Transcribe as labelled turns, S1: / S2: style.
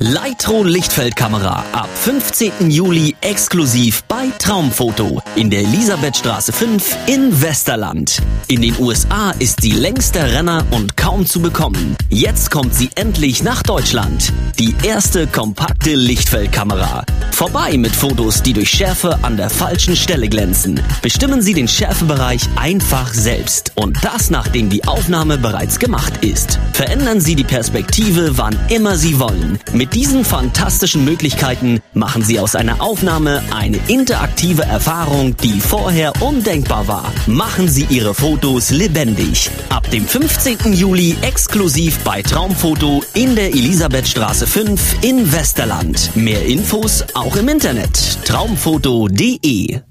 S1: Lytro Lichtfeldkamera ab 15. Juli exklusiv bei Traumfoto in der Elisabethstraße 5 in Westerland. In den USA ist sie längst der Renner und kaum zu bekommen. Jetzt kommt sie endlich nach Deutschland. Die erste kompakte Lichtfeldkamera. Vorbei mit Fotos, die durch Schärfe an der falschen Stelle glänzen. Bestimmen Sie den Schärfebereich einfach selbst und das, nachdem die Aufnahme bereits gemacht ist. Verändern Sie die Perspektive, wann immer Sie wollen. Mit diesen fantastischen Möglichkeiten machen Sie aus einer Aufnahme eine interaktive Erfahrung, die vorher undenkbar war. Machen Sie Ihre Fotos lebendig. Ab dem 15. Juli exklusiv bei Traumfoto in der Elisabethstraße 5 in Westerland. Mehr Infos auch im Internet traumfoto.de.